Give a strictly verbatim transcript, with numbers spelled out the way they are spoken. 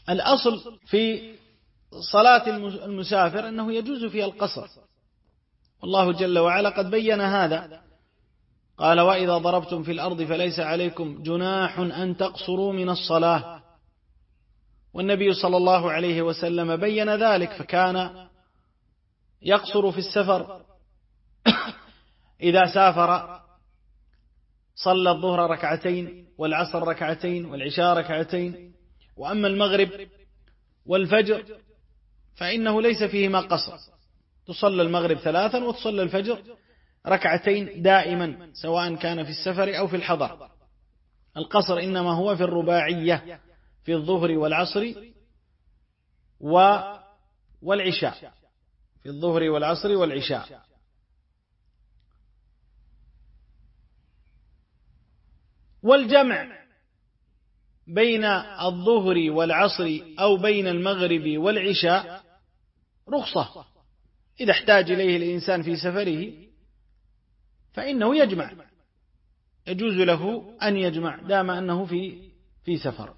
الأصل في صلاة المسافر أنه يجوز فيها القصر، والله جل وعلا قد بين هذا، قال: وإذا ضربتم في الأرض فليس عليكم جناح أن تقصروا من الصلاة. والنبي صلى الله عليه وسلم بين ذلك، فكان يقصر في السفر إذا سافر صلى الظهر ركعتين والعصر ركعتين والعشاء ركعتين. وأما المغرب والفجر فإنه ليس فيهما قصر، تصلى المغرب ثلاثا وتصلى الفجر ركعتين دائما، سواء كان في السفر أو في الحضر. القصر إنما هو في الرباعية، في الظهر والعصر والعشاء، في الظهر والعصر والعشاء. والجمع بين الظهر والعصر أو بين المغرب والعشاء رخصة، إذا احتاج إليه الإنسان في سفره فإنه يجمع، يجوز له أن يجمع دام أنه في في سفر.